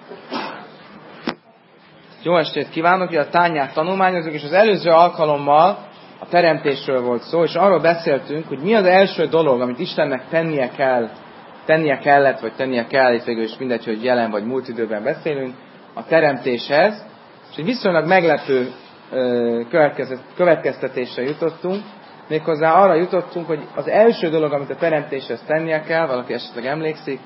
Jó estét kívánok, hogy a tányát tanulmányozunk, és az előző alkalommal a teremtésről volt szó, és arról beszéltünk, hogy mi az első dolog, amit Istennek tennie kellett, vagy tennie kell, itt végül is mindegy, hogy jelen vagy múlt időben beszélünk, a teremtéshez, és egy viszonylag meglepő következtetésre jutottunk, méghozzá arra jutottunk, hogy az első dolog, amit a teremtéshez tennie kell, valaki esetleg emlékszik,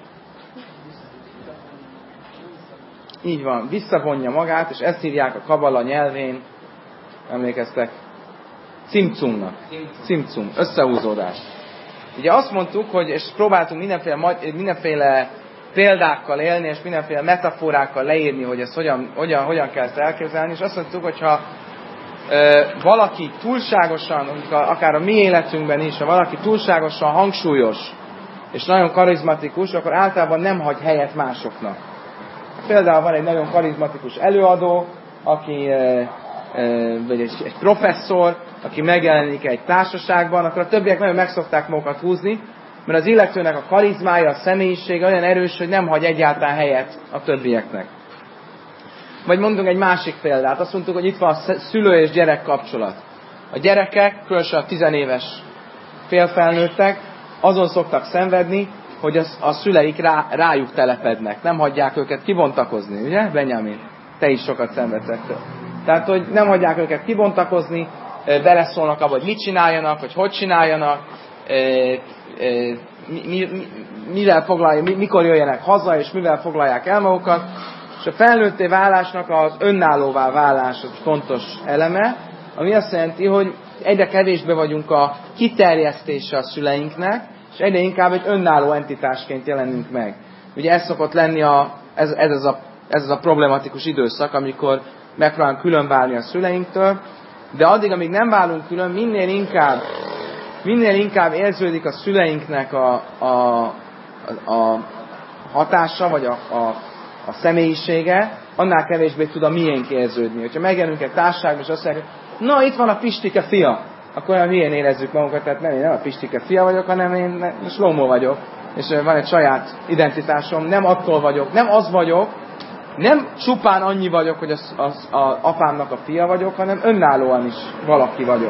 így van, visszavonja magát, és ezt hívják a kabala nyelvén, emlékeztek, cimcumnak. Cimcum, összehúzódás. Ugye azt mondtuk, hogy, és próbáltunk mindenféle példákkal élni, és mindenféle metaforákkal leírni, hogy ezt hogyan kell ezt elképzelni, és azt mondtuk, hogyha valaki túlságosan, akár a mi életünkben is, ha valaki túlságosan hangsúlyos, és nagyon karizmatikus, akkor általában nem hagy helyet másoknak. Például van egy nagyon karizmatikus előadó, vagy egy professzor, aki megjelenik egy társaságban, akkor a többiek nagyon megszokták magukat húzni, mert az illetőnek a karizmája, a személyisége olyan erős, hogy nem hagy egyáltalán helyet a többieknek. Vagy mondunk egy másik példát, azt mondtuk, hogy itt van a szülő és gyerek kapcsolat. A gyerekek, különösen a 10 éves félfelnőttek, azon szoktak szenvedni, hogy a szüleik rájuk telepednek. Nem hagyják őket kibontakozni, ugye, Benjamin? Te is sokat szenvedsz. Tehát, hogy nem hagyják őket kibontakozni, beleszólnak abba, hogy mit csináljanak, hogy csináljanak, mikor jöjjenek haza, és mivel foglalják el magukat. És a felnőtté válásnak az önállóvá válás az fontos eleme, ami azt jelenti, hogy egyre kevésbé vagyunk a kiterjesztése a szüleinknek, és egyre inkább egy önálló entitásként jelenünk meg. Ugye ez szokott lenni ez az a problematikus időszak, amikor megpróbálunk különválni a szüleinktől, de addig, amíg nem válunk külön, minél inkább érződik a szüleinknek a hatása, vagy a személyisége, annál kevésbé tud a miénk érződni. Hogyha megjelenünk egy társaságban, és azt mondják, na itt van a Pistike fia, akkor olyan hülyén érezzük magunkat, tehát nem a Pistike fia vagyok, hanem én Slómó vagyok, és van egy saját identitásom, nem attól vagyok, nem az vagyok, nem csupán annyi vagyok, hogy az apámnak a fia vagyok, hanem önállóan is valaki vagyok.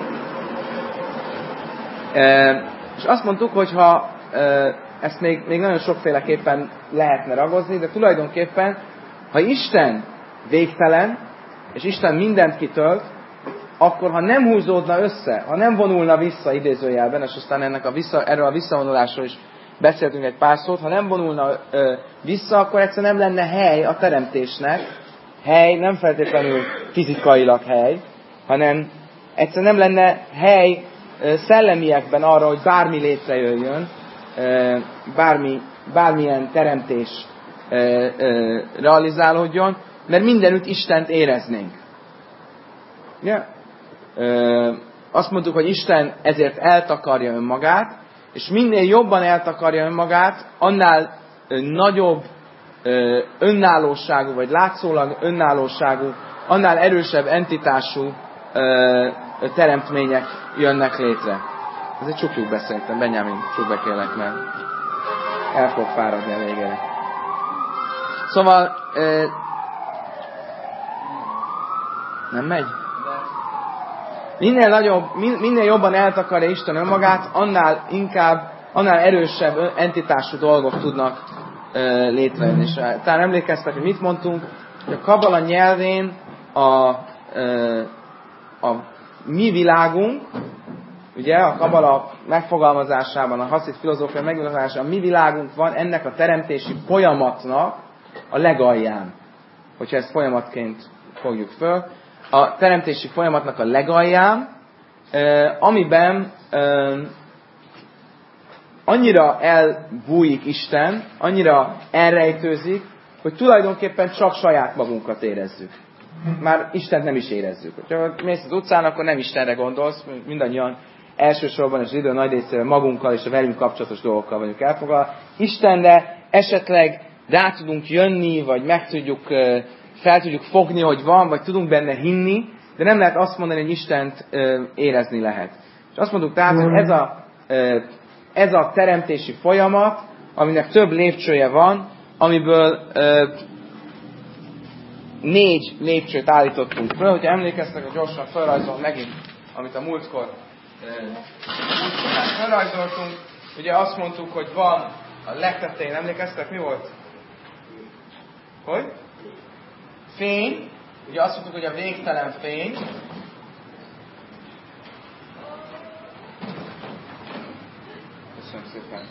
És azt mondtuk, hogy ha ezt még nagyon sokféleképpen lehetne ragozni, de tulajdonképpen, ha Isten végtelen, és Isten mindent kitölt, akkor ha nem húzódna össze, ha nem vonulna vissza idézőjelben, és aztán erről a visszavonulásról is beszéltünk egy pár szót, ha nem vonulna vissza, akkor egyszerűen nem lenne hely a teremtésnek. Hely nem feltétlenül fizikailag hely, hanem egyszerűen nem lenne hely szellemiekben arra, hogy bármi létrejöjjön, bármilyen teremtés realizálódjon, mert mindenütt Istent éreznénk. Yeah. Azt mondtuk, hogy Isten ezért eltakarja önmagát, és minél jobban eltakarja önmagát, annál nagyobb önállóságú, vagy látszólag önállóságú, annál erősebb entitású teremtmények jönnek létre. Ezért csukjuk be szerintem, Benjamin, csukd be kérlek, mert el fog fáradni a végére. Szóval nem megy? Minél jobban eltakarja Isten önmagát, annál erősebb entitású dolgok tudnak létrejönni. És talán emlékeztek, hogy mit mondtunk, hogy a kabala nyelvén a mi világunk, ugye a kabala megfogalmazásában, a haszid filozófia megfogalmazásában a mi világunk van ennek a teremtési folyamatnak a legalján. Hogyha ezt folyamatként fogjuk föl. A teremtési folyamatnak a legalján, amiben annyira elbújik Isten, annyira elrejtőzik, hogy tulajdonképpen csak saját magunkat érezzük. Már Istent nem is érezzük. Ha mész az utcán, akkor nem Istenre gondolsz, mindannyian elsősorban az idő nagy részére magunkkal és a velünk kapcsolatos dolgokkal vagyunk elfoglalva. Istenre esetleg rá tudunk jönni, vagy fel tudjuk fogni, hogy van, vagy tudunk benne hinni, de nem lehet azt mondani, hogy Istent érezni lehet. És azt mondjuk tehát, hogy ez a teremtési folyamat, aminek több lépcsője van, amiből 4 lépcsőt állítottunk föl. Hogyha emlékeztek, hogy gyorsan felrajzolom megint, amit a múltkor felrajzoltunk. Ugye azt mondtuk, hogy van a legtetején, emlékeztek, mi volt? Hogy? Fény. Ugye azt mondtuk, hogy a végtelen fény. Köszönöm szépen.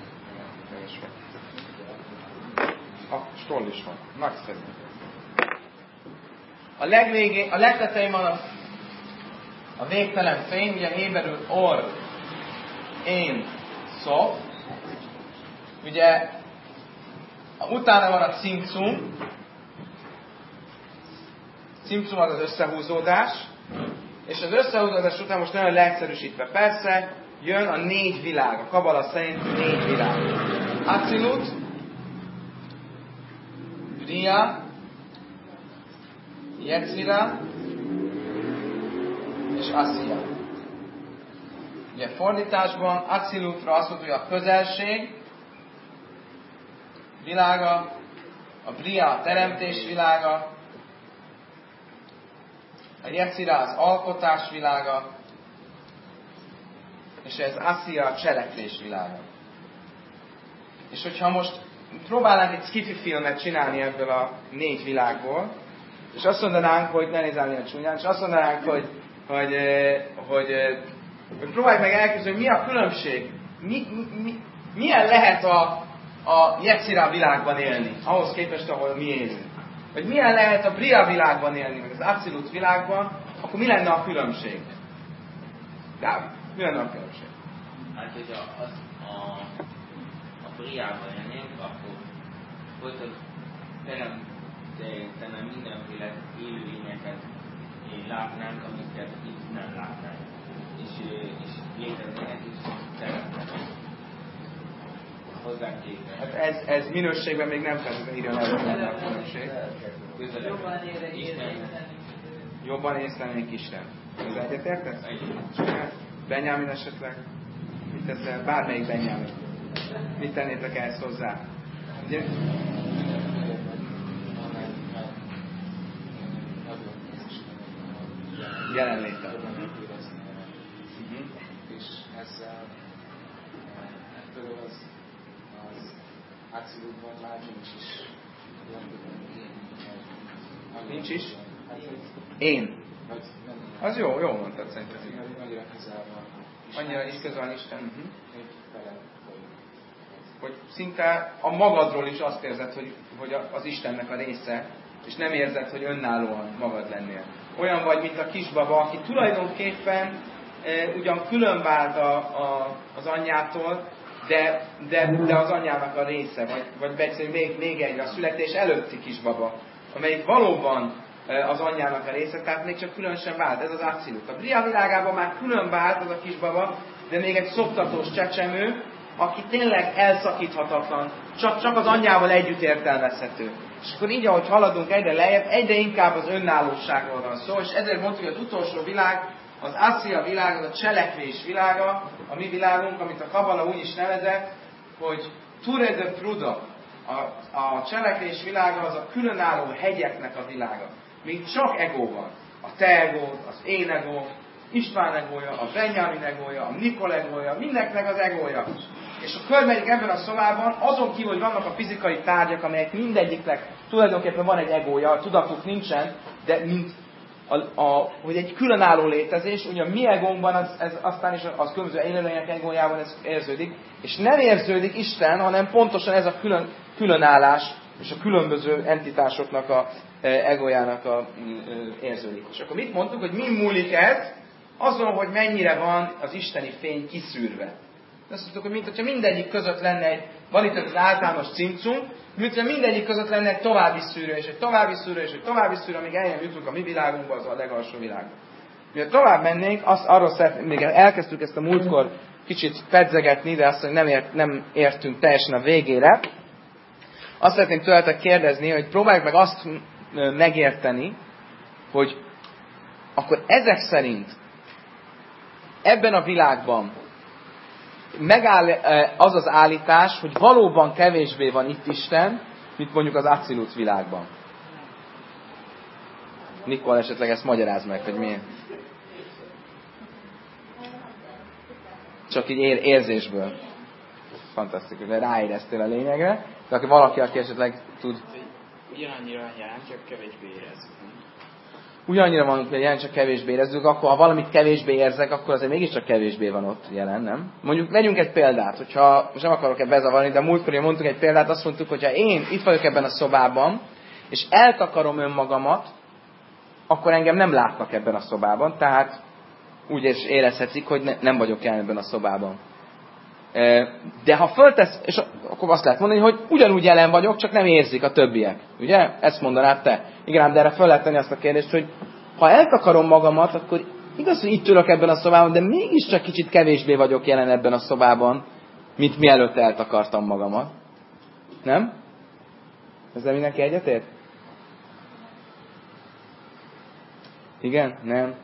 A stoll is van. Nagyszerű. A legtetején van a végtelen fény, ugye héberül or, én, szof. Ugye utána van a cimcum. Cimcum az összehúzódás. És az összehúzódás után most nagyon leegyszerűsítve persze, jön a 4 világ. A kabala szerint 4 világ. Acilut, Bria, Yetzira és Assia. Ugye fordításban Acilutra azt mondja, hogy a közelség világa, a Bria a teremtés világa, a Yetzira az alkotás világa, és ez Assia a cselekvés világa. És hogyha most próbálnánk egy sci-fi filmet csinálni ebből a 4 világból, és azt mondanánk, hogy ne nézzál milyen csúnyán, és azt mondanánk, hogy próbálj meg elképzelni, mi a különbség, milyen lehet a Yetzirah világban élni, ahhoz képest, ahol mi élünk. Vagy milyen lehet a Bria világban élni, meg az Acilut világban, akkor mi lenne a különbség? Dávid, mi lenne a különbség? Hát, hogyha a Briában élnénk, akkor teremtene mindenféle élőlényeket látnánk, amiket itt nem látnánk. És léteznének is teremtenek. Hozzánk képest. Hát ez minőségben még nem feltétlenül írja le a különbség. Jobban észlelnénk Isten. Ez egyetértesz? Benjamin esetleg? Mit teszel? Bármelyik Benjamin. Mit tennétek ehhez hozzá? Ugye? Jelenléte. És ezzel ebből az Acilut vagy már nincs is. Nincs is? Én. Az jó mondtad szerintem. Annyira közel van. Annyira is közel van Isten. Hogy szinte a magadról is azt érzed, hogy az Istennek a része, és nem érzed, hogy önállóan magad lennél. Olyan vagy, mint a kisbaba, aki tulajdonképpen ugyan különvált az anyjától, de az anyjának a része, vagy egyszerűen még egy a születés előtti kisbaba, amelyik valóban az anyjának a része, tehát még csak külön sem vált. Ez az Acilut. A Bria világában már külön vált az a kisbaba, de még egy szoptatós csecsemő, aki tényleg elszakíthatatlan, csak az anyjával együtt értelmezhető. És akkor így, ahogy haladunk egyre lejjebb, egyre inkább az önállóságról van szó, és ezért mondtuk, hogy az utolsó világ, az Assia világ, az a cselekvés világa, a mi világunk, amit a Kabala úgy is nevezett, hogy Ture de Pruda, a cselekvés világa az a különálló hegyeknek a világa. Még csak ego van. A te egód, az én egó, István egója, a Benjamin egója, a Nikol egója, mindenkinek az egója. És a körbedik ebben a szobában, azon kívül, hogy vannak a fizikai tárgyak, amelyek mindegyiknek tulajdonképpen van egy egója, a tudatuk nincsen, de mint hogy egy különálló létezés, ugye a mi egónkban ez aztán is az különböző élőlények egójában ez érződik, és nem érződik Isten, hanem pontosan ez a különállás és a különböző entitásoknak a egójának érződik. És akkor mit mondtuk, hogy mi múlik ez? Azon, hogy mennyire van az isteni fény kiszűrve. Azt mondtuk, hogy mintha mindegyik között lenne van itt az általános cimcum, mintha mindegyik között lenne egy további szűrő, és egy további szűrő, és egy további szűrő, amíg eljön jutunk a mi világunkba, az a legalsó világba. Miért tovább mennénk, arról szeretném, még elkezdtük ezt a múltkor kicsit pedzegetni, de azt, hogy nem értünk teljesen a végére. Azt szeretném tőletek kérdezni, hogy próbáljuk meg azt megérteni, hogy akkor ezek szerint ebben a világban megáll az az állítás, hogy valóban kevésbé van itt Isten, mint mondjuk az Acilut világban. Nikol esetleg ezt magyaráz meg, hogy miért. Csak így érzésből. Fantasztikus, de ráéreztél a lényegre. De aki valaki, aki esetleg tud... Ugyanannyira jelen, csak kevésbé érezzük. Ugyanannyira van jelen, csak kevésbé érezzük, akkor ha valamit kevésbé érzek, akkor azért mégiscsak kevésbé van ott jelen, nem? Mondjuk vegyünk egy példát, hogyha, most nem akarok ebbe bezavarni, de múltkor mondtunk egy példát, azt mondtuk, hogyha én itt vagyok ebben a szobában, és eltakarom önmagamat, akkor engem nem látnak ebben a szobában, tehát úgy is érezhetik, hogy nem vagyok jelen ebben a szobában. De ha föltesz, és akkor azt lehet mondani, hogy ugyanúgy jelen vagyok, csak nem érzik a többiek. Ugye? Ezt mondanád te. Igen, de erre fel lehet tenni azt a kérdést, hogy ha eltakarom magamat, akkor igaz, hogy itt ülök ebben a szobában, de mégiscsak kicsit kevésbé vagyok jelen ebben a szobában, mint mielőtt eltakartam magamat. Nem? Ezzel mindenki egyetért? Igen? Nem?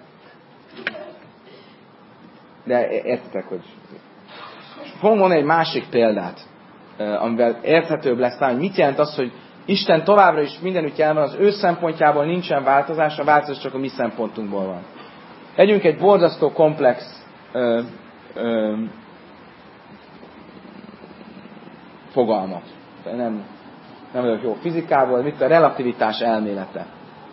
De értitek, hogy... Fogom mondani egy másik példát, amivel érthetőbb lesz hogy mit jelent az, hogy Isten továbbra is mindenütt jelen van, az ő szempontjából nincsen változás, a változás csak a mi szempontunkból van. Legyünk egy borzasztó komplex fogalmat. Nem vagyok jó fizikából, mit a relativitás elmélete.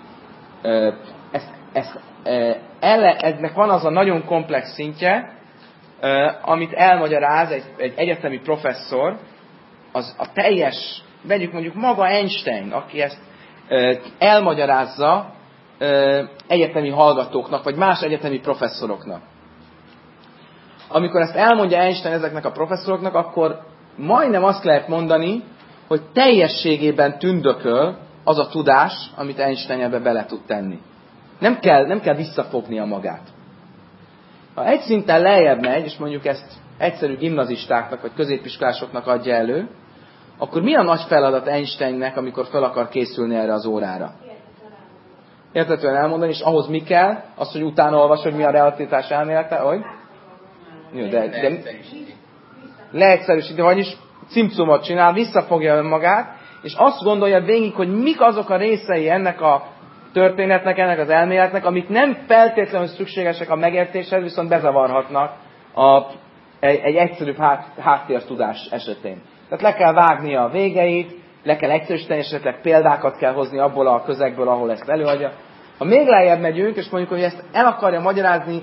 Ennek van az a nagyon komplex szintje, amit elmagyaráz egy egyetemi professzor, az a teljes, vegyük mondjuk maga Einstein, aki ezt elmagyarázza egyetemi hallgatóknak, vagy más egyetemi professzoroknak. Amikor ezt elmondja Einstein ezeknek a professzoroknak, akkor majdnem azt lehet mondani, hogy teljességében tündököl az a tudás, amit Einstein ebbe bele tud tenni. Nem kell visszafognia magát. Ha egy szinten lejjebb megy, és mondjuk ezt egyszerű gimnazistáknak vagy középiskolásoknak adja elő, akkor mi a nagy feladat Einsteinnek, amikor fel akar készülni erre az órára? Értetően elmondani, és ahhoz mi kell? Az, hogy utána olvas, hogy mi a relativitás elmélete, hogy? Jó, de leegyszerűsíti, vagyis cimcumot csinál, visszafogja önmagát, és azt gondolja végig, hogy mik azok a részei ennek a történetnek, ennek az elméletnek, amik nem feltétlenül szükségesek a megértéshez, viszont bezavarhatnak egy egyszerűbb háttértudás esetén. Tehát le kell vágnia a végeit, le kell egyszerűsíteni, esetleg példákat kell hozni abból a közegből, ahol ezt előadja. Ha még lejjebb megyünk, és mondjuk, hogy ezt el akarja magyarázni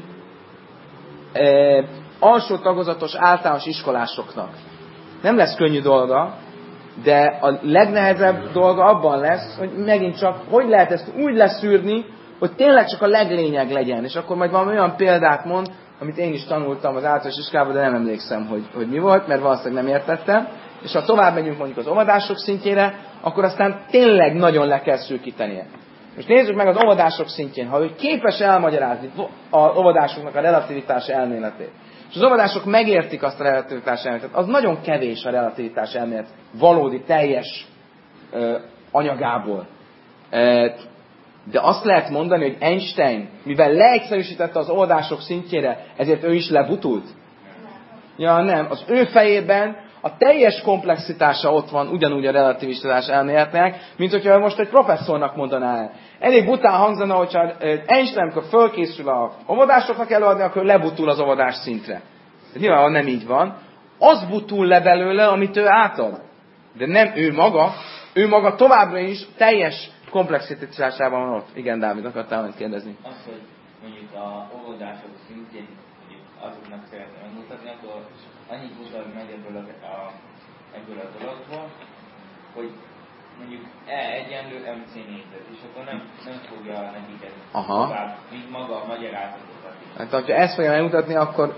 alsó tagozatos általános iskolásoknak, nem lesz könnyű dolga, de a legnehezebb dolga abban lesz, hogy megint csak, hogy lehet ezt úgy leszűrni, hogy tényleg csak a leglényeg legyen. És akkor majd valami olyan példát mond, amit én is tanultam az általános iskolában, de nem emlékszem, hogy mi volt, mert valószínűleg nem értettem. És ha tovább megyünk mondjuk az óvodások szintjére, akkor aztán tényleg nagyon le kell szűkítenie. Most nézzük meg az óvodások szintjén, ha ő képes elmagyarázni az óvodásoknak a relativitás elméletét, és az óvodások megértik azt a relativitás elméletet, az nagyon kevés a relativitás elmélet valódi, teljes anyagából. De azt lehet mondani, hogy Einstein, mivel leegyszerűsítette az óvodások szintjére, ezért ő is lebutult? Ja, nem. Az ő fejében a teljes komplexitása ott van ugyanúgy a relativitás elméletnek, mint hogyha most egy professzornak mondaná el. Elég bután hangzana, hogyha Einstein, amikor fölkészül a óvodásoknak előadni, akkor lebutul az óvodás szintre. Nyilván nem így van. Az butul le belőle, amit ő átad. De nem ő maga továbbra is teljes komplexitásában van ott. Igen, Dávid, akartál valamit kérdezni? Az, hogy mondjuk a óvodások szintjén mondjuk azoknak szeretném megmutatni, akkor annyit mutat meg ebből a dologból, hogy mondjuk E egyenlő MC négyzet, és akkor nem fogja nekik ez tovább, mint maga a magyarázatokat. Hát ha ezt fogja megmutatni,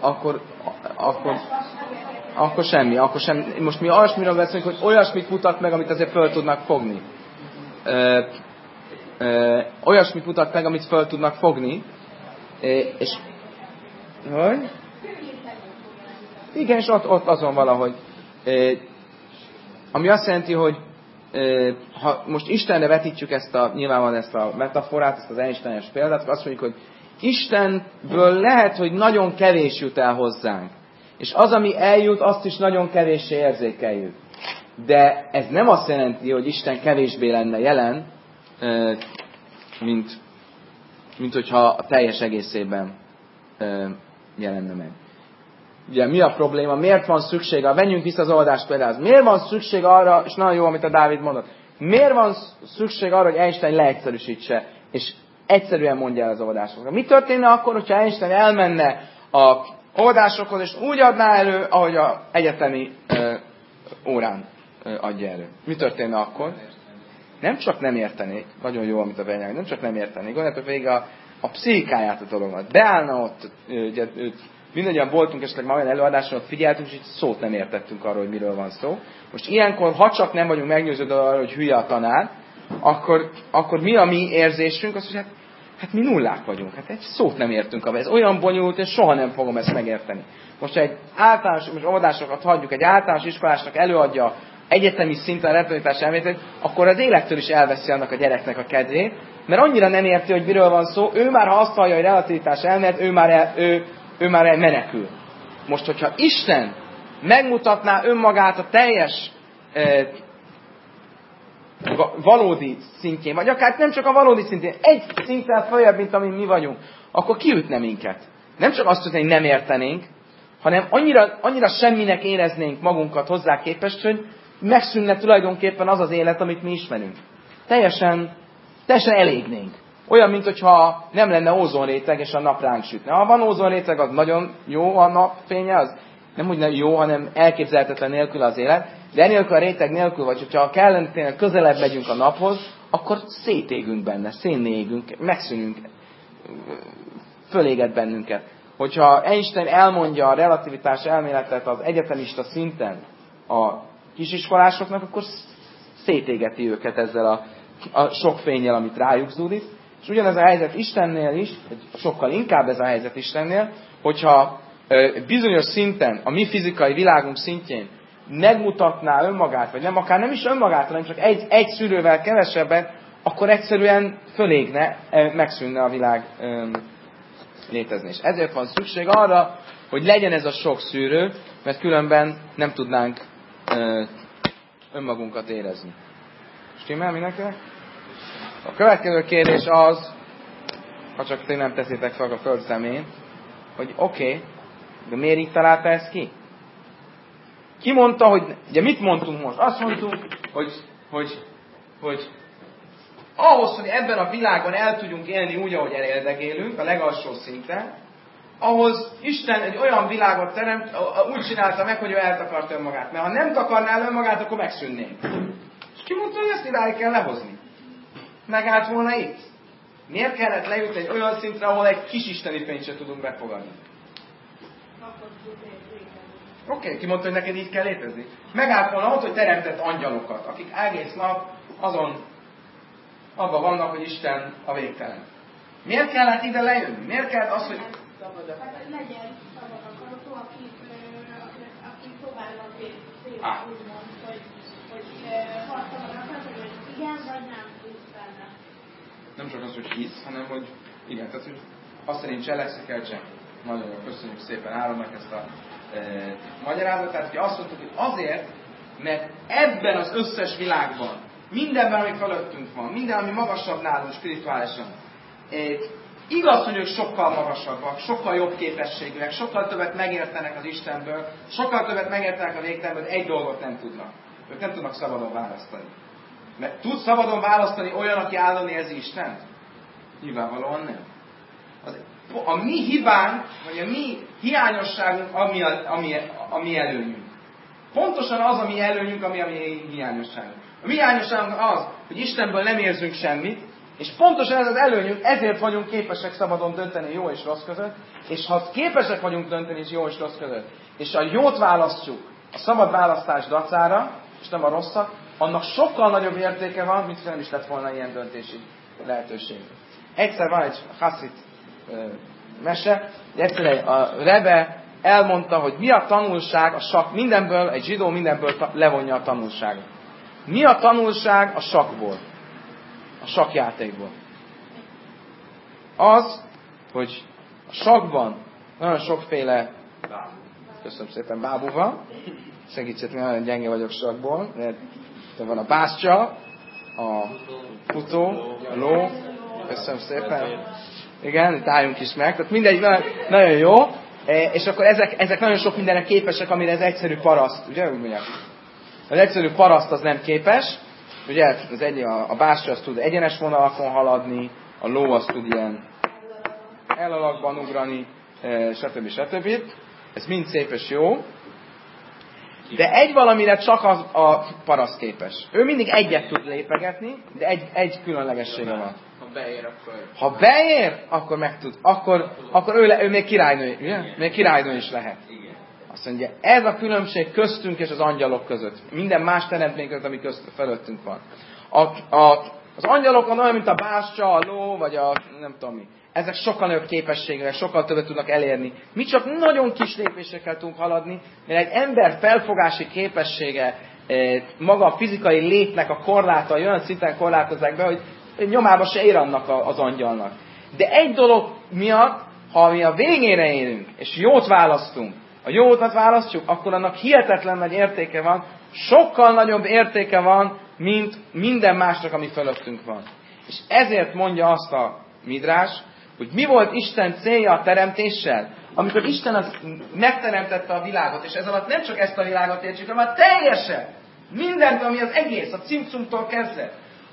akkor semmi. Most mi olyasmiről beszélünk, hogy olyasmit mutat meg, amit azért föl tudnak fogni. Olyasmit mutat meg, amit föl tudnak fogni. És... Hogy? Igen, és ott azon valahogy. Ami azt jelenti, hogy ha most Istenre vetítjük nyilvánvalóan ezt a metaforát, ezt az Einstein-es példát, akkor azt mondjuk, hogy Istenből lehet, hogy nagyon kevés jut el hozzánk. És az, ami eljut, azt is nagyon kevéssé érzékeljük. De ez nem azt jelenti, hogy Isten kevésbé lenne jelen, mint mint hogyha a teljes egészében jelenne meg. Ugye mi a probléma? Miért van szükség, menjünk vissza az oldást például. Miért van szükség arra, és nagyon jó, amit a Dávid mondott, miért van szükség arra, hogy Einstein leegyszerűsítse, és egyszerűen mondja el az oldásokat? Mi történne akkor, hogyha Einstein elmenne a oldásokhoz, és úgy adná elő, ahogy az egyetemi órán adja elő? Mi történne akkor? Nem csak nem értenék, nagyon jó, amit a Benyák, nem csak nem értenék, gondoljátok végig a pszichikáját a dolognak. Beállna ott, ugye, mindannyian voltunk esetleg már olyan előadáson, ott figyeltünk, és így szót nem értettünk arról, hogy miről van szó. Most ilyenkor, ha csak nem vagyunk meggyőződve arról, hogy hülye a tanár, akkor mi a mi érzésünk? Az, hogy hát mi nullák vagyunk. Hát egy szót nem értünk abba. Ez olyan bonyolult, és soha nem fogom ezt megérteni. Most egy általános, most oldásokat hagyjuk, egy általános iskolásnak előadja egyetemi szinten a relativitás elméletet, akkor az élettől is elveszi annak a gyereknek a kedvét, mert annyira nem érti, hogy miről van szó, ő már, ha azt hallja, hogy relativitás elmélet, ő már menekül. Most, hogyha Isten megmutatná önmagát a teljes valódi szintjén, vagy akár nem csak a valódi szintjén, egy szinten följebb, mint amin mi vagyunk, akkor kiütne minket. Nem csak azt tudni, hogy nem értenénk, hanem annyira semminek éreznénk magunkat hozzá képest, hogy megszűnne tulajdonképpen az az élet, amit mi ismerünk. Teljesen elégnénk. Olyan, mintha nem lenne ózonréteg, és a nap ránk sütne. Ha van ózonréteg, az nagyon jó a napfénye, az nem úgy jó, hanem elképzelhetetlen nélkül az élet. De enélkül a réteg nélkül, vagy hogyha kellene közelebb megyünk a naphoz, akkor szétégünk benne, szénné égünk, megszűnünk, föléget bennünket. Hogyha Einstein elmondja a relativitás elméletet az egyetemista szinten a kisiskolásoknak, akkor szétégeti őket ezzel a sok fénnyel, amit rájuk zúdít. És ugyanez a helyzet Istennél is, sokkal inkább ez a helyzet Istennél, hogyha bizonyos szinten, a mi fizikai világunk szintjén megmutatná önmagát, vagy nem, akár nem is önmagát, hanem csak egy szűrővel kevesebben, akkor egyszerűen fölégne, megszűnne a világ létezni. És ezért van szükség arra, hogy legyen ez a sok szűrő, mert különben nem tudnánk önmagunkat érezni. Stimmel mindenkinek? A következő kérdés az, ha csak ti nem teszitek fel a föld szemén, hogy oké, de miért így találta ezt ki? Ki mondta, hogy, ugye mit mondtunk most? Azt mondtuk, hogy ahhoz, hogy ebben a világban el tudjunk élni úgy, ahogy elérdekélünk, a legalsó szinten, ahhoz Isten egy olyan világot teremt, úgy csinálta meg, hogy ő eltakart önmagát. Mert ha nem takarnál önmagát, akkor megszűnnénk. És ki mondta, hogy ezt idáig kell lehozni? Megállt volna itt? Miért kellett lejutni egy olyan szintre, ahol egy kis isteni fényt sem tudunk befogadni? Oké, ki mondta, hogy neked így kell létezni? Megállt volna ott, hogy teremtett angyalokat, akik egész nap abban vannak, hogy Isten a végtelen. Miért kellett ide lejönni? Miért kellett az, hogy... legyen szabad akaratú, aki próbálnak úgymond, hogy ha szabad akaratú, hogy igen, vagy nem hisz benne. Nem csak az, hogy hisz, hanem hogy igen, tehát hogy azt szerint cselekszik el, csak nagyon jól, köszönjük szépen Áronnak ezt a magyarázatát, hogy azt mondtuk, hogy azért, mert ebben az összes világban, mindenben, ami fölöttünk van, minden, ami magasabb nálunk spirituálisan, igaz, hogy ők sokkal magasabbak, sokkal jobb képességűek, sokkal többet megértenek az Istenből, sokkal többet megértenek a végtelenből, de egy dolgot nem tudnak. Ők nem tudnak szabadon választani. Mert tud szabadon választani olyan, aki állandóan érzi Istent? Nyilvánvalóan nem. A mi hibánk, vagy a mi hiányosságunk, a mi előnyünk. Pontosan az a mi előnyünk, ami a mi hiányosságunk. A mi hiányosságunk az, hogy Istenből nem érzünk semmit, és pontosan ez az előnyünk, ezért vagyunk képesek szabadon dönteni jó és rossz között, és ha képesek vagyunk dönteni is jó és rossz között, és a jót választjuk a szabad választás dacára, és nem a rosszat, annak sokkal nagyobb értéke van, mint nem is lett volna ilyen döntési lehetőség. Egyszer van egy hasszit mese, egyszer a Rebbe elmondta, hogy mi a tanulság a sakk mindenből, egy zsidó mindenből levonja a tanulságot. Mi a tanulság a sakkból? A sakkjátékból. Az, hogy a sakkban nagyon sokféle köszönöm szépen bábú van, segítsetek, nagyon gyenge vagyok sakkból, mert van a bástya, a futó, a ló, köszönöm szépen, Igen, itt álljunk is meg. Tehát mindegy, nagyon jó. És akkor ezek nagyon sok mindenre képesek, amire ez egyszerű paraszt. Ugye, úgy mondják? Az egyszerű paraszt az nem képes. Ugye, a bástya az tud egyenes vonalakon haladni, a ló az tud ilyen elalakban ugrani, stb. Ez mind szép és jó. De egy valamire csak a paraszt képes. Ő mindig egyet tud lépegetni, de egy különlegessége van. Ha beér, akkor meg tud. Akkor ő még királynő, ugye? Még királynő is lehet. Azt mondja, ez a különbség köztünk és az angyalok között. Minden más teremtmény között, ami fölöttünk van. Az angyalok olyan, mint a bástya, a ló, vagy a nem tudom mi. Ezek sokkal nagyobb képességek, sokkal többet tudnak elérni. Mi csak nagyon kis lépésekkel tudunk haladni, mert egy ember felfogási képessége, maga a fizikai létnek a korlátai olyan szinten korlátozzák be, hogy nyomába se ér annak az angyalnak. De egy dolog miatt, ha mi a végére érünk, és jót választunk, a jót választjuk, akkor annak hihetetlen nagy értéke van, sokkal nagyobb értéke van, mint minden másnak, ami fölöttünk van. És ezért mondja azt a Midrás, hogy mi volt Isten célja a teremtéssel, amikor Isten az megteremtette a világot, és ez alatt nem csak ezt a világot értsük, hanem teljesen, mindent, ami az egész, a cimcumtól kezdve.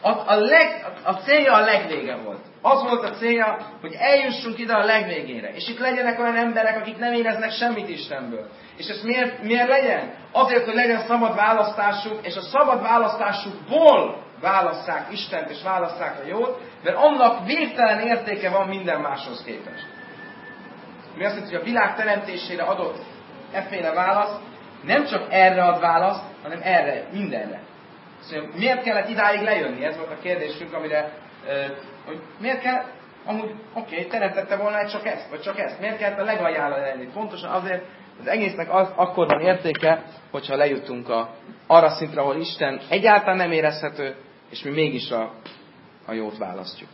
A célja a legvége volt. Az volt a célja, hogy eljussunk ide a legvégére. És itt legyenek olyan emberek, akik nem éreznek semmit Istenből. És ez miért legyen? Azért, hogy legyen szabad választásuk, és a szabad választásukból válasszák Istent, és válasszák a jót, mert annak végtelen értéke van minden máshoz képest. Mi azt jelenti, hogy a világ teremtésére adott efféle válasz, nem csak erre ad választ, hanem erre, mindenre. Szóval miért kellett idáig lejönni? Ez volt a kérdésünk, amire, hogy miért kell, amúgy, teremtette volna csak ezt, vagy csak ezt. Miért kellett a legaljára lenni? Pontosan azért, az egésznek akkor van értéke, hogyha lejutunk arra szintre, ahol Isten egyáltalán nem érezhető, és mi mégis a jót választjuk.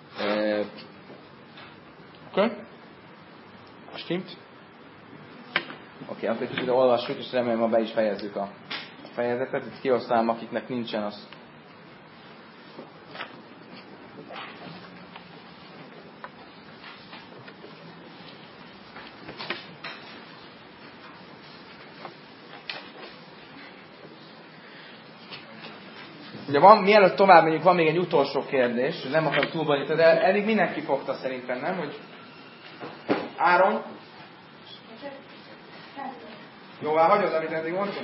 Oké? Stimmt? Akkor kicsit olvassuk, és remélem, ma be is fejezzük a fejezetet. Itt kiosztálom, akiknek nincsen az. Ugye mielőtt tovább megyünk, van még egy utolsó kérdés, nem akarok túlbonyolítani, de eddig mindenki fogta szerintem, nem? Hogy Áron? Jóvá hagyod, amit eddig mondtunk?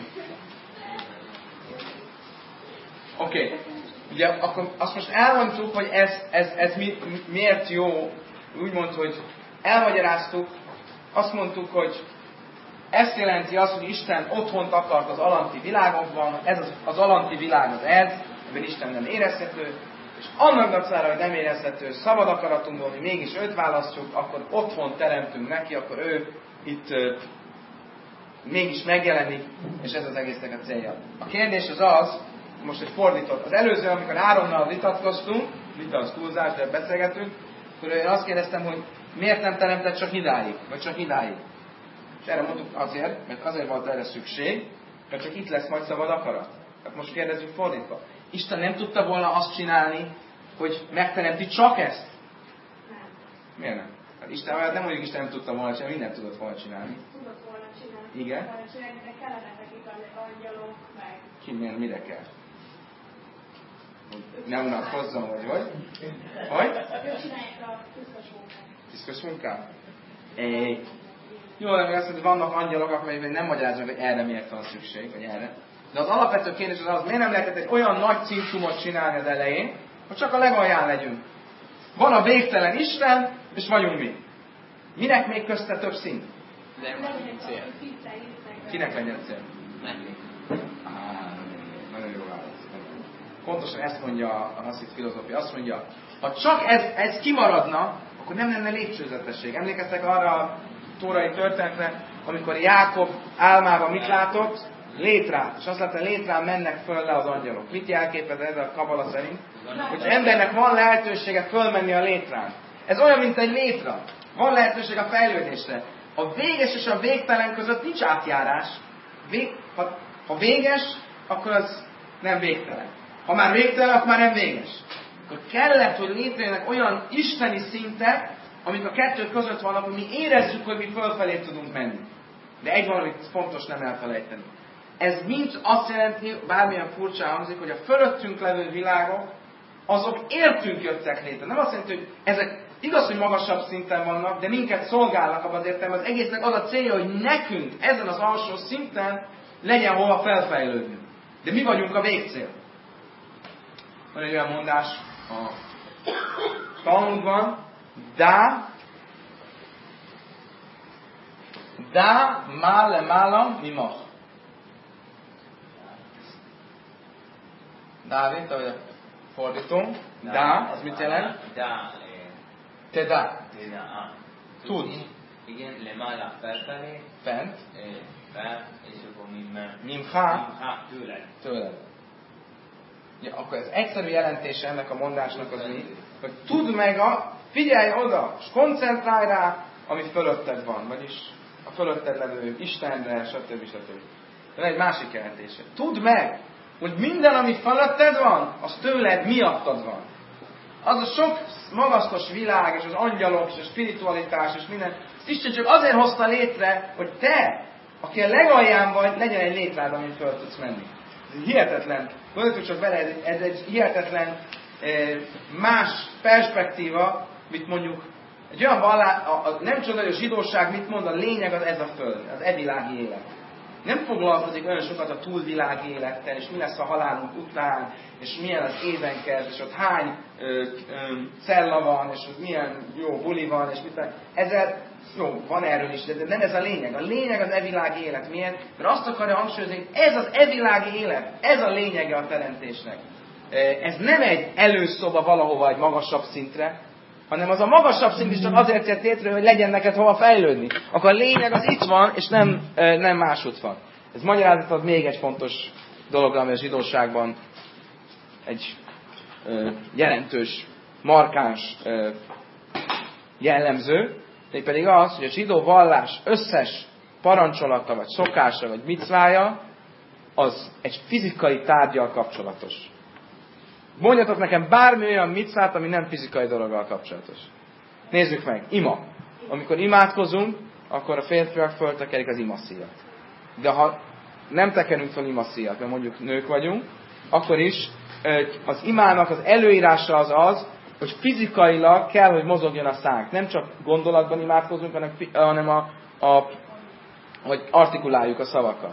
Oké. Ugye akkor azt most elmondtuk, hogy ez miért jó, úgymond, hogy elmagyaráztuk, azt mondtuk, hogy ezt jelenti azt, hogy Isten otthont akart az alanti világokban, ez az alanti világ az ez, amiben Isten nem érezhető, és annak dacára, hogy nem érezhető, szabad akaratunkból, mi mégis őt választjuk, akkor otthon teremtünk neki, akkor ő itt mégis megjelenik, és ez az egésznek a célja. A kérdés az, most egy fordított, az előző, amikor Áronnal vitatkoztunk, vita az túlzás, de beszélgetünk, akkor én azt kérdeztem, hogy miért nem teremtett csak idáig, vagy csak idáig. És erre mondtuk azért, mert azért volt erre szükség, mert csak itt lesz majd szabad akarat. Tehát most kérdezzük fordítva. Isten nem tudta volna azt csinálni, hogy megteremti csak ezt? Nem. Miért nem? Hát Isten, nem mondjuk Isten nem tudta volna csinálni, mindent tudott volna csinálni. Tudott volna csinálni. Igen? Tudott volna csinálni, de kellene nekik az angyalok meg. Mire kell? Ne unatkozzon, vagy hogy? Hogy? Ők csinálják a tisztos munkát. Tisztos munkát? Jó, de azt mondja, hogy vannak angyalok, amelyek nem magyaráznak, hogy erre miért van szükség, vagy erre. De az alapvető kérdés az, miért nem lehetett egy olyan nagy cintumot csinálni az elején, hogy csak a legalján legyünk. Van a végtelen Isten, és vagyunk mi. Minek még közte több szint? De van cél. Kinek legyen cél? Nekünk. Nagyon jó válasz. Pontosan ezt mondja a haszid filozófia. Azt mondja, ha csak ez kimaradna, akkor nem lenne lépcsőzetesség. Emlékeztek arra a tórai történetre, amikor Jákob álmában mit látott? Létrát. És azt látta, hogy létrán mennek föl le az angyalok. Mit jelképez ez a kabala szerint? Hogy az embernek van lehetősége fölmenni a létrán. Ez olyan, mint egy létra. Van lehetőség a fejlődésre. A véges és a végtelen között nincs átjárás. Ha véges, akkor az nem végtelen. Ha már végtelen, akkor már nem véges. Akkor kellett, hogy létrejönnek olyan isteni szintek, amik a kettő között vannak, hogy mi érezzük, hogy mi fölfelé tudunk menni. De egy valamit fontos nem elfelejteni. Ez mind azt jelenti, bármilyen furcsa hangzik, hogy a fölöttünk levő világok, azok értünk jöttek létre. Nem azt jelenti, hogy ezek igaz, hogy magasabb szinten vannak, de minket szolgálnak abban az értelemben. Az egésznek az a célja, hogy nekünk ezen az alsó szinten legyen hova felfejlődni. De mi vagyunk a végcél. Van egy olyan mondás a Talmudban, da mále málam mimach. Dávid, ahogy fordítom. Da, az mit jelent? Te da. Tud. Igen, lemála felfelé. Fent. Fel, és akkor Mimcha. Tőled. Ja, akkor ez egyszerű jelentése ennek a mondásnak az mi? Hogy tudd meg figyelj oda, és koncentrálj rá, ami fölötted van, vagyis a fölötted levő Istenre, stb. Van egy másik jelentése. Tudd meg, hogy minden, ami fölötted van, az tőled miattad van. Az a sok magasztos világ, és az angyalok, és a spiritualitás, és minden, ezt Isten csak azért hozta létre, hogy te, aki a legalján vagy, legyen egy létrád, amin föl tudsz menni. Ez hihetetlen. Gondoljuk csak vele, ez egy hihetetlen más perspektíva, mint mondjuk egy olyan nem csoda, hogy a zsidóság mit mond, a lényeg az ez a föld, az evilági élet. Nem foglalkozik olyan sokat a túlvilági élettel, és mi lesz a halálunk után, és milyen az évenkert, és ott hány cella van, és ott milyen jó buli van, és mit. Ezzel jó, van erről is, de nem ez a lényeg. A lényeg az evilági élet. Miért? Mert azt akarja hangsúlyozni, hogy ez az evilági élet, ez a lényege a teremtésnek. Ez nem egy előszoba valahova egy magasabb szintre, hanem az a magasabb szint is csak azért jött létre, hogy legyen neked hova fejlődni. Akkor a lényeg az itt van, és nem máshogy van. Ez magyarázat ad még egy fontos dologra, ami a zsidóságban egy jelentős, markáns jellemző, pedig az, hogy a zsidó vallás összes parancsolata, vagy szokása, vagy micvája, az egy fizikai tárggyal kapcsolatos. Mondjatok nekem bármi olyan micvát, ami nem fizikai dologgal kapcsolatos. Nézzük meg, ima. Amikor imádkozunk, akkor a férfiak föltekerik az imaszíjat. De ha nem tekerünk fel imaszíjat, mert mondjuk nők vagyunk, akkor is az imának az előírása az, hogy fizikailag kell, hogy mozogjon a szánk. Nem csak gondolatban imádkozunk, hanem hogy artikuláljuk a szavakat.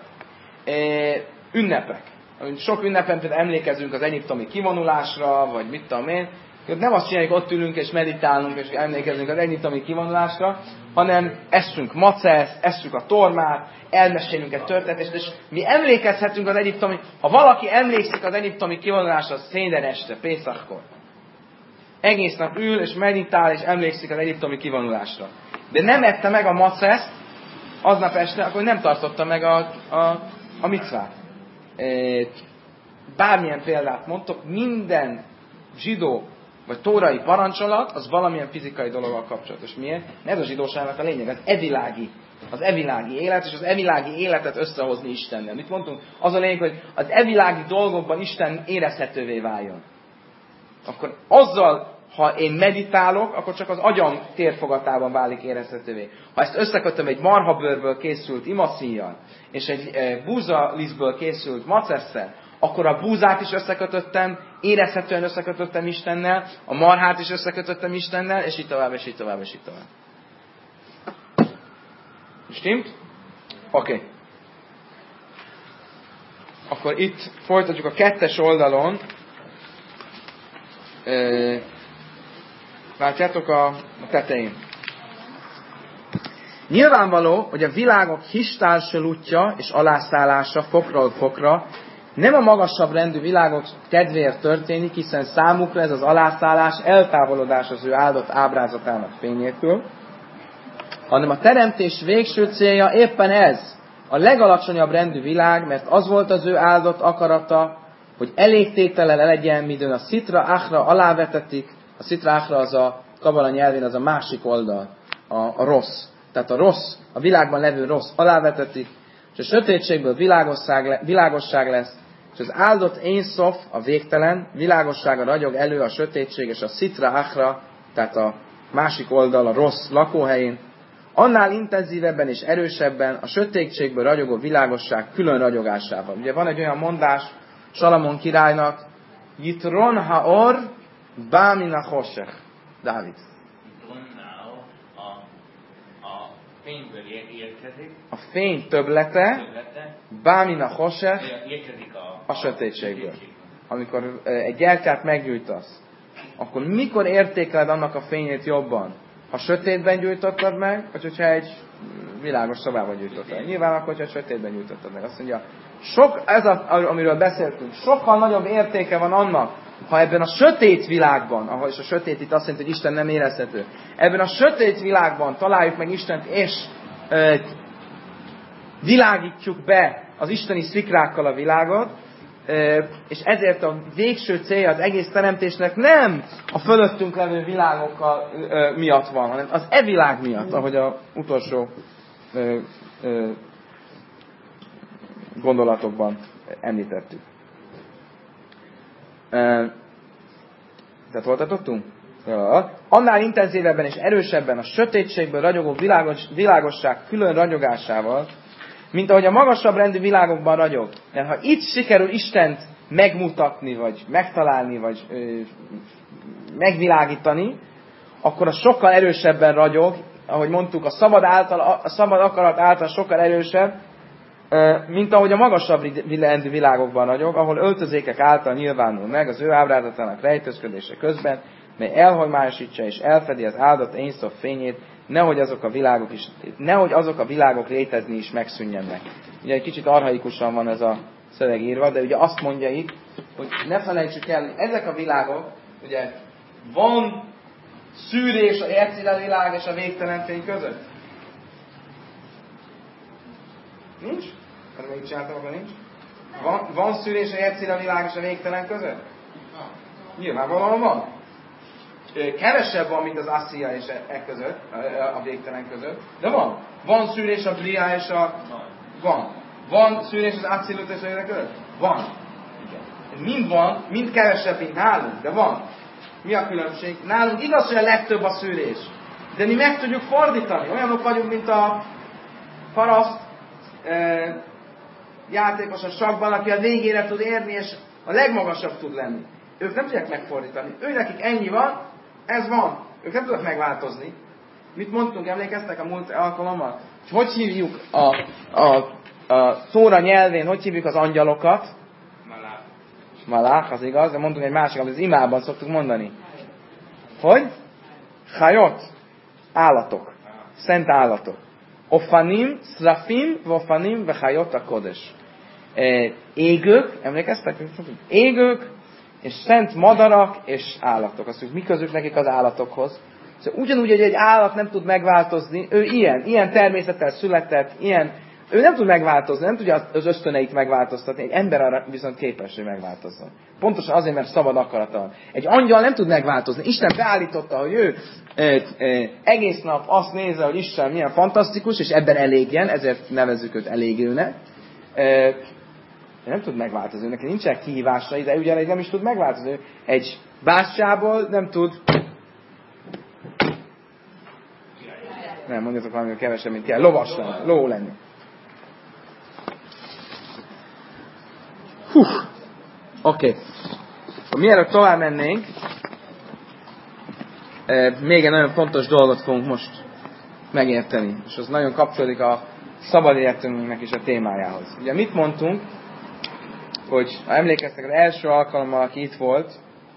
Ünnepek. Sok ünnepen például emlékezünk az egyiptomi kivonulásra, vagy mit tudom én. Nem azt csináljuk, ott ülünk és meditálunk, és emlékezünk az egyiptomi kivonulásra, hanem eszünk maceszt, eszünk a tormát, elmesélünk egy történetet, és mi emlékezhetünk az egyiptomi, ha valaki emlékszik az egyiptomi kivonulásra széden este, Pészakkor, egész nap ül és meditál és emlékszik az egyiptomi kivonulásra. De nem ette meg a maceszt aznap este, akkor nem tartotta meg a micvát. Bármilyen példát mondtok, minden zsidó vagy tórai parancsolat, az valamilyen fizikai dologgal kapcsolatos. Miért? Ez a zsidóságnak a lényeg, az evilági élet, és az evilági életet összehozni Istennel. Mit mondtunk? Az a lényeg, hogy az evilági dolgokban Isten érezhetővé váljon. Akkor azzal, ha én meditálok, akkor csak az agyam térfogatában válik érezhetővé. Ha ezt összekötöm egy marhabőrből készült imaszíjjal, és egy búzalisztből készült macesszel, akkor a búzát is összekötöttem, érezhetően összekötöttem Istennel, a marhát is összekötöttem Istennel, és így tovább, és így tovább, és így tovább. Stimmt? Oké. Akkor itt folytatjuk a 2. oldalon. Látjátok a tetején. Nyilvánvaló, hogy a világok histálsölútja és alászállása fokról fokra nem a magasabb rendű világok kedvéért történik, hiszen számukra ez az alászállás eltávolodás az ő áldott ábrázatának fényétől, hanem a teremtés végső célja éppen ez, a legalacsonyabb rendű világ, mert az volt az ő áldott akarata, hogy elégtétele legyen, midőn a szitra achra alávetetik, a szitra achra az a kabala nyelvén az a másik oldal, a rossz. Tehát a rossz, a világban levő rossz alávetetik, és a sötétségből világosság lesz, és az áldott Ein Sof, a végtelen, világossága ragyog elő a sötétség, és a szitra achra, tehát a másik oldal a rossz lakóhelyén, annál intenzívebben és erősebben a sötétségből ragyogó világosság külön ragyogásával. Ugye van egy olyan mondás Salamon királynak, Yitron haor bámina hosech. Dávid. Fényből érkezik. A fény többlete, bámina hosech, érkezik a sötétségből. Amikor egy gyertyát meggyújtasz, akkor mikor értékeled annak a fényét jobban? Ha sötétben gyújtottad meg, vagy hogyha egy világos szobában gyújtottad meg. Nyilván akkor, hogyha sötétben gyújtottad meg. Azt mondja, amiről beszéltünk, sokkal nagyobb értéke van annak, ha ebben a sötét világban, és a sötét itt azt jelenti, hogy Isten nem érezhető, ebben a sötét világban találjuk meg Istent, és világítjuk be az isteni szikrákkal a világot, és ezért a végső célja az egész teremtésnek nem a fölöttünk levő világokkal miatt van, hanem az világ miatt, ahogy az utolsó gondolatokban említettük. Tehát hol tartottunk? Annál intenzívebben és erősebben a sötétségből ragyogó világosság külön ragyogásával, mint ahogy a magasabb rendű világokban ragyog. Mert ha itt sikerül Istent megmutatni, vagy megtalálni, vagy megvilágítani, akkor az sokkal erősebben ragyog, ahogy mondtuk, a szabad akarat által sokkal erősebb, mint ahogy a magasabb rendű világokban ragyog, ahol öltözékek által nyilvánul meg az ő ábrázatának rejtőzködése közben, mely elhomályosítja és elfedi az áldott Énszov fényét, nehogy azok a világok létezni is megszűnjenek. Ugye egy kicsit archaikusan van ez a szöveg írva, de ugye azt mondja itt, hogy ne felejtsük el, hogy ezek a világok, ugye van szűrés a ércélel világ és a végtelen fény között? Nincs? Hát még csináltam, akkor nincs? Van szűrés a ércélel világ és a végtelen között? Nyilvánvalóan van. Kevesebb van, mint az Asszia és között, a végtelen között, de van. Van szűrés a Bria és a... Van. Van szűrés az Acilut és a között? Van. Mind van, mind kevesebb, mint nálunk, de van. Mi a különbség? Nálunk igaz, hogy a legtöbb a szűrés, de mi meg tudjuk fordítani. Olyanok vagyunk, mint a paraszt játékos a sakkban, aki a végére tud érni, és a legmagasabb tud lenni. Ők nem tudják megfordítani. Nekik ennyi van, ez van. Ők nem tudnak megváltozni. Mit mondtunk, emlékeztek a múlt alkalommal? Hogy hívjuk a Tóra nyelvén, hogy hívjuk az angyalokat? Malach, az igaz, de mondtunk egy másik, amit az imában szoktuk mondani. Hogy? Chajot. Állatok. Szent állatok. Ofanim, szrafim, vofanim, vechajot a kodes. Égők, emlékeztek? Égők, és szent madarak és állatok. Azt mondjuk, mi közük nekik az állatokhoz? Szóval ugyanúgy, hogy egy állat nem tud megváltozni, ő ilyen természettel született, ő nem tud megváltozni, nem tudja az ösztöneit megváltoztatni, egy ember arra viszont képes, hogy megváltozzon. Pontosan azért, mert szabad akarata van. Egy angyal nem tud megváltozni. Isten beállította, hogy ő egész nap azt nézze, hogy Isten milyen fantasztikus, és ebben elégjen, ezért nevezzük őt elégőnek. Nem tud megváltozni, neki nincsenek kihívásai, de ugyanígy nem is tud megváltozni. Egy bástyából nem tud... Nem, mondjatok valami kevesebb, mint kell. Lovas lenni, ló lenni. Oké. Mielőtt tovább mennénk, még egy nagyon fontos dolgot fogunk most megérteni, és az nagyon kapcsolódik a szabad életünknek is a témájához. Ugye mit mondtunk, hogy ha emlékeztek, az első alkalommal, aki itt volt,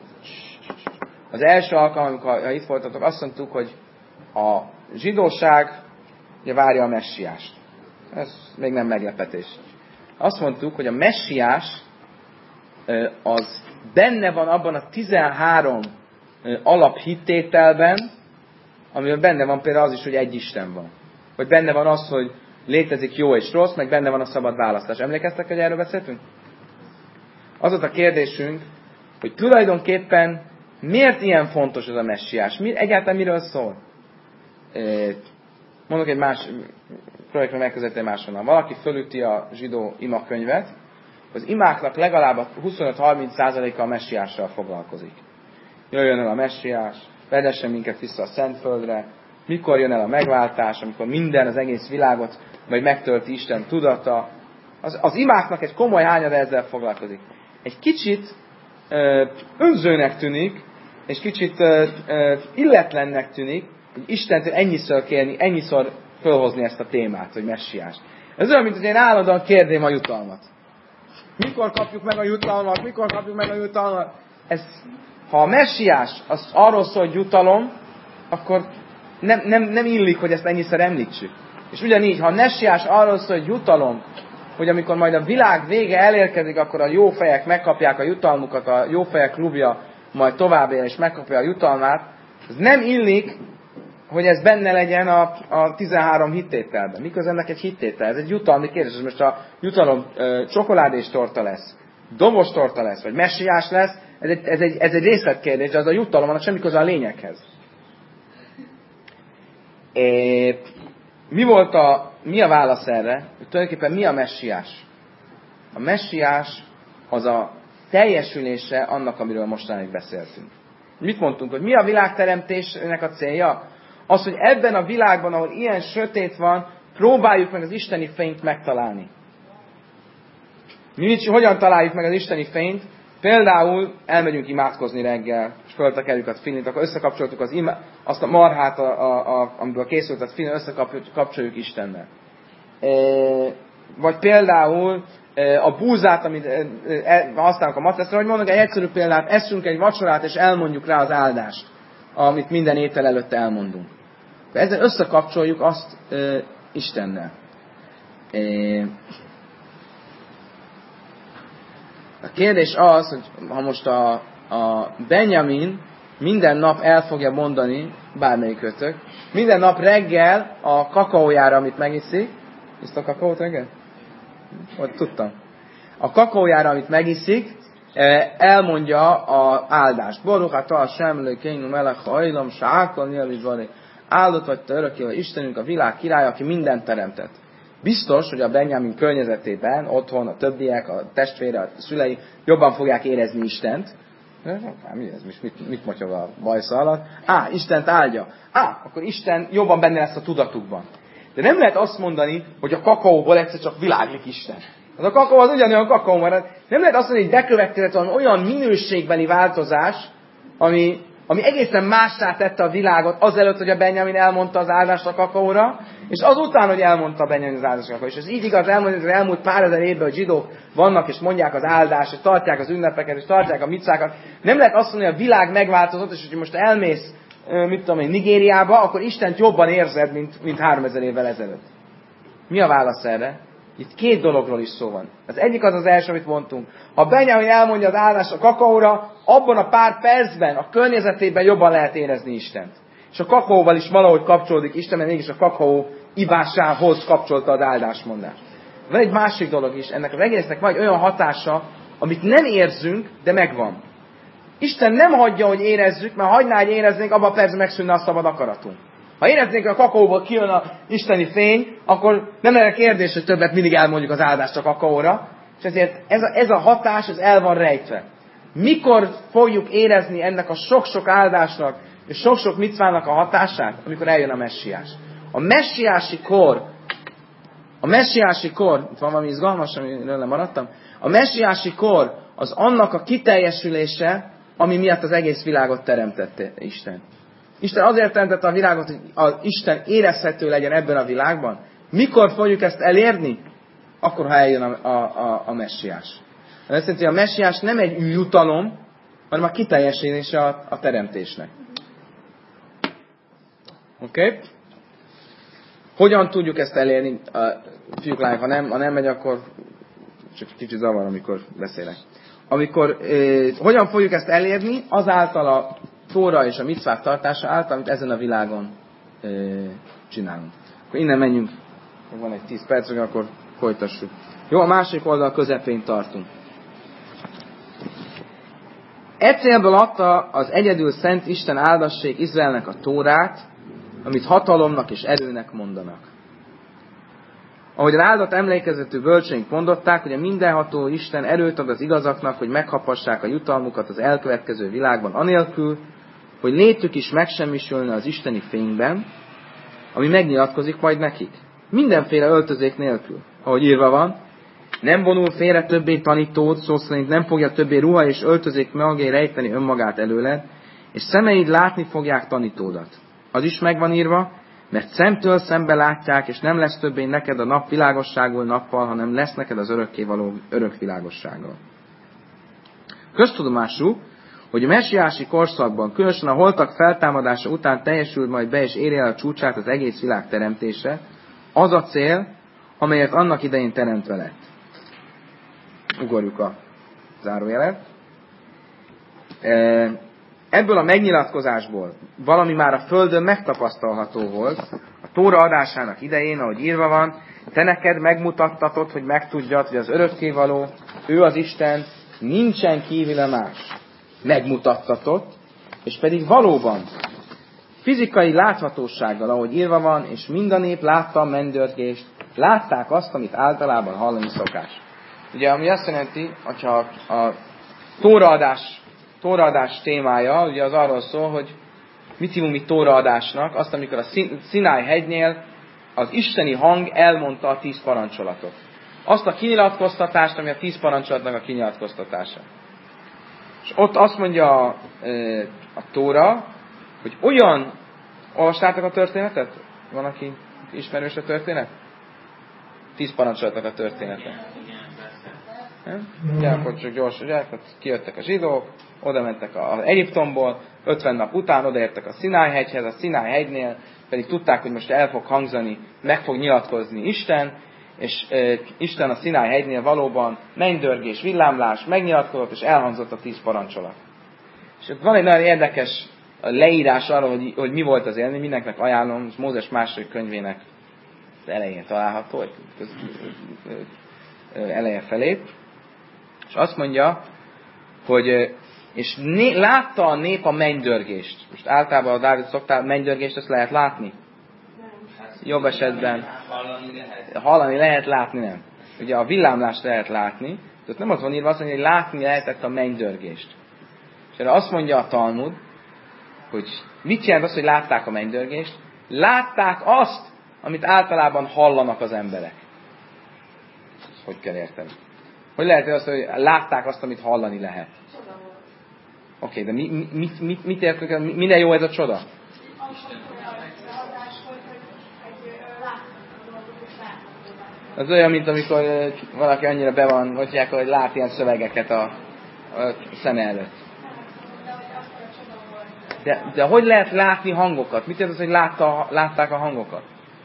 amikor itt voltatok, azt mondtuk, hogy a zsidóság ugye várja a messiást. Ez még nem meglepetés. Azt mondtuk, hogy a messiás az benne van abban a 13 alaphittételben, amiben benne van például az is, hogy egy Isten van. Vagy benne van az, hogy létezik jó és rossz, meg benne van a szabad választás. Emlékeztek, hogy erről beszéltünk? Az volt a kérdésünk, hogy tulajdonképpen miért ilyen fontos ez a messiás? Egyáltalán miről szól? Mondok egy más projektre megközelíteni máshonnan. Valaki fölüti a zsidó imakönyvet, az imáknak legalább 25-30%-a a messiással foglalkozik. jöjjön el a messiás, vezessen minket vissza a Szentföldre, mikor jön el a megváltás, amikor minden, az egész világot majd megtölti Isten tudata. Az imáknak egy komoly hányada ezzel foglalkozik. Egy kicsit önzőnek tűnik, és kicsit illetlennek tűnik, hogy Istentől ennyiszer kérni, ennyiszer fölhozni ezt a témát, hogy messiás. Ez olyan, mint hogy én állandóan kérném a jutalmat. Mikor kapjuk meg a jutalmat? Mikor kapjuk meg a jutalmat? Ha a messiás az arról szól, hogy jutalom, akkor nem illik, hogy ezt ennyiszer említsük. És ugyanígy, ha a messiás arról szól, hogy jutalom, hogy amikor majd a világ vége elérkezik, akkor a jó fejek megkapják a jutalmukat, a jó fejek klubja majd tovább él és megkapja a jutalmát, ez nem illik, hogy ez benne legyen a 13 hittételben. Mikor ennek egy hittétel? Ez egy jutalmi kérdés. Most a jutalom csokoládés torta lesz, dobos torta lesz, vagy messiás lesz, ez egy részletkérdés, de az a jutalom, annak semmi köze a lényeghez. Mi a válasz erre? Tulajdonképpen mi a messiás? A messiás az a teljesülése annak, amiről mostanáig beszéltünk. Mit mondtunk, hogy mi a világteremtésnek a célja? Az, hogy ebben a világban, ahol ilyen sötét van, próbáljuk meg az isteni fényt megtalálni. Hogyan találjuk meg az isteni fényt? Például elmegyünk imádkozni reggel, és föltekerjük a filmit, akkor összekapcsoltuk azt a marhát, amiből készült a film, összekapcsoljuk Istennel. Vagy például a búzát, amit használunk a matraszra, hogy mondok egy egyszerű példát, eszünk egy vacsorát, és elmondjuk rá az áldást, amit minden étel előtt elmondunk. Ezzel összekapcsoljuk azt Istennel. A kérdés az, hogy ha most a Benjamin minden nap el fogja mondani, bármelyik ötök, minden nap reggel a kakaójára, amit megiszik, iszta a kakaót reggel? Vagy tudtam. A kakaójára, amit megiszik, elmondja az áldást. Baruch atah Hashem Elokeinu melech haolam she'akol nהיה bidvaro. Áldott vagy te örökkévaló Istenünk, a világ királya, aki mindent teremtett. Biztos, hogy a Benjamin környezetében, otthon, a többiek, a testvére, a szülei jobban fogják érezni Istent. Mi ez? Mit motyog a bajsza alatt? Istent áldja. Akkor Isten jobban benne lesz a tudatukban. De nem lehet azt mondani, hogy a kakaóból egyszer csak világlik Isten. Az a kakaó az ugyanolyan kakaó marad. Nem lehet azt mondani, hogy bekövetkezett olyan minőségbeli változás, ami egészen mássá tette a világot azelőtt, hogy a Benjamin elmondta az áldást a kakaóra, és azután, hogy elmondta a Benjamin az áldást a kakaóra. És ez így igaz elmondani, hogy az elmúlt pár ezer évben a zsidók vannak, és mondják az áldást, és tartják az ünnepeket, és tartják a micákat. Nem lehet azt mondani, hogy a világ megváltozott, és hogy most elmész, Nigériába, akkor Istent jobban érzed, mint 3000 évvel ezelőtt. Mi a válasz erre? Itt két dologról is szó van. Az egyik az első, amit mondtunk. Ha Benjamin elmondja az áldást a kakaóra, abban a pár percben, a környezetében jobban lehet érezni Istent. És a kakaóval is valahogy kapcsolódik Isten, mert mégis a kakaó ivásához kapcsolta az áldásmondást. Van egy másik dolog is, ennek az egésznek van egy olyan hatása, amit nem érzünk, de megvan. Isten nem hagyja, hogy érezzük, mert ha hagyná, hogy éreznénk, abban a percben megszűnne a szabad akaratunk. Ha éreznénk, hogy a kakaóból kijön a isteni fény, akkor nem lenne kérdés, hogy többet mindig elmondjuk az áldást a kakaóra. És ezért ez a hatás, ez el van rejtve. Mikor fogjuk érezni ennek a sok-sok áldásnak és sok-sok micvának a hatását? Amikor eljön a messiás. A messiási kor, itt van valami izgalmas, amiről nem maradtam. A messiási kor az annak a kiteljesülése, ami miatt az egész világot teremtette Isten. Isten azért teremtette a világot, hogy az Isten érezhető legyen ebben a világban. Mikor fogjuk ezt elérni? Akkor, ha eljön a messiás. Ez azt jelenti, hogy a messiás nem egy jutalom, hanem a kiteljesülése a teremtésnek. Oké? Hogyan tudjuk ezt elérni? Fiúk, lányok, ha nem megy, akkor csak kicsit zavar, amikor beszélek. Hogyan fogjuk ezt elérni? Azáltal a Tóra és a micvák tartása által, amit ezen a világon csinálunk. Akkor innen menjünk. Van egy 10 perc, akkor folytassuk. Jó, a másik oldal közepén tartunk. E célból adta az egyedül szent Isten áldassék Izraelnek a Tórát, amit hatalomnak és erőnek mondanak. Ahogy az áldott emlékezetű bölcseink mondották, hogy a mindenható Isten erőt ad az igazaknak, hogy megkaphassák a jutalmukat az elkövetkező világban, anélkül, hogy létük is megsemmisülne az isteni fényben, ami megnyilatkozik majd nekik. Mindenféle öltözék nélkül. Ahogy írva van, nem vonul félre többé tanítód, szó szerint nem fogja többé ruha és öltözék mögé rejteni önmagát előled, és szemeid látni fogják tanítódat. Az is meg van írva, mert szemtől szembe látják, és nem lesz többé neked a nap világosságul nappal, hanem lesz neked az örökkévaló örök világossággal. Köztudomású, hogy a messiási korszakban, különösen a holtak feltámadása után teljesül majd be és érje el a csúcsát az egész világ teremtése, az a cél, amelyet annak idején teremtve lett. Ugorjuk a zárójelet. Ebből a megnyilatkozásból valami már a földön megtapasztalható volt, a Tóra adásának idején, ahogy írva van, te neked megmutattatod, hogy megtudjad, hogy az örökkévaló, ő az Isten, nincsen kívüle más. Megmutattatott, és pedig valóban fizikai láthatósággal, ahogy írva van, és mind a nép látta a mennydörgést, látták azt, amit általában hallani szokás. Ugye, ami azt jelenti, hogyha a tóraadás témája, ugye az arról szól, hogy mit hívunk mi tóraadásnak, azt, amikor a Szináj hegynél az isteni hang elmondta a 10 parancsolatot. Azt a kinyilatkoztatást, ami a 10 parancsolatnak a kinyilatkoztatása. És ott azt mondja a Tóra, hogy olyan, olvastátok a történetet? Van, aki ismerős a történet? 10 parancsolatnak a története. Ugye, akkor csak gyors, ugye, kijöttek a zsidók, oda mentek az Egyiptomból, 50 nap után odaértek a Szináj hegyhez, a Szináj hegynél pedig tudták, hogy most el fog hangzani, meg fog nyilatkozni Isten, és Isten a Szináj hegynél valóban mennydörgés, villámlás, megnyilatkozott, és elhangzott a 10 parancsolat. És van egy nagyon érdekes leírás arról, hogy mi volt az élmény, mindenkinek ajánlom, Mózes második könyvének az elején található, eleje felé. És azt mondja, hogy és látta a nép a mennydörgést. Most általában a Dávid szoktál, mennydörgést ezt lehet látni? Jobb esetben hallani lehet, látni nem. Ugye a villámlást lehet látni, de ott nem az van írva, azt mondja, hogy látni lehetett a mennydörgést. És erre azt mondja a Talmud, hogy mit jelent az, hogy látták a mennydörgést? Látták azt, amit általában hallanak az emberek. Hogy kell érteni? Hogy lehet azt, hogy látták azt, amit hallani lehet? Oké, de mit értünk? Minden jó ez a csoda? Az olyan, mint amikor valaki annyira be van, hogy lát ilyen szövegeket a szeme előtt. De hogy lehet látni hangokat? Mit jelent az, hogy látták a hangokat?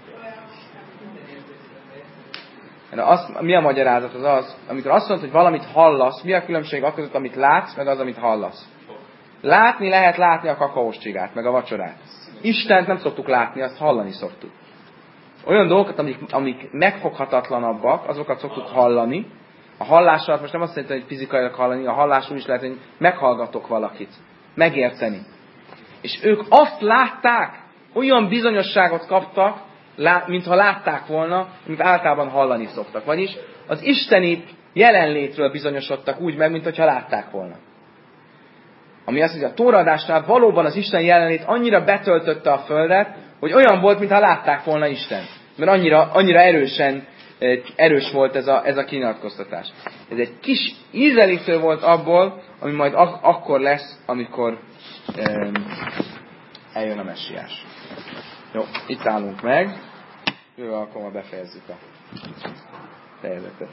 Mi a magyarázat az, amikor azt mondod, hogy valamit hallasz, mi a különbség a között, amit látsz, meg az, amit hallasz? Látni lehet látni a kakaós csigát, meg a vacsorát. Istent nem szoktuk látni, azt hallani szoktuk. Olyan dolgokat, amik megfoghatatlanabbak, azokat szoktuk hallani. A hallás alatt most nem azt jelenti, hogy fizikailag hallani, a hallás úgy is lehet, hogy meghallgatok valakit. Megérteni. És ők azt látták, olyan bizonyosságot kaptak, mintha látták volna, mint általában hallani szoktak. Vagyis az isteni jelenlétről bizonyosodtak úgy meg, mintha látták volna. Ami azt mondja, a tóraadásnál valóban az Isten jelenlét annyira betöltötte a földet, hogy olyan volt, mintha látták volna Isten. Mert annyira erős volt ez a kinyilatkoztatás. Ez egy kis ízelítő volt abból, ami majd akkor lesz, amikor eljön a messiás. Jó, itt állunk meg. Jövő alkalommal befejezzük a fejezetet.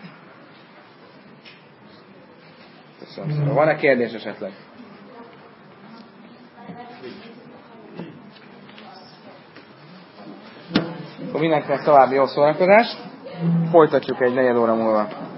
Köszönöm szépen. Van-e kérdés esetleg? Akkor mindenkinek további jó szórakozást. Folytatjuk egy 4 óra múlva.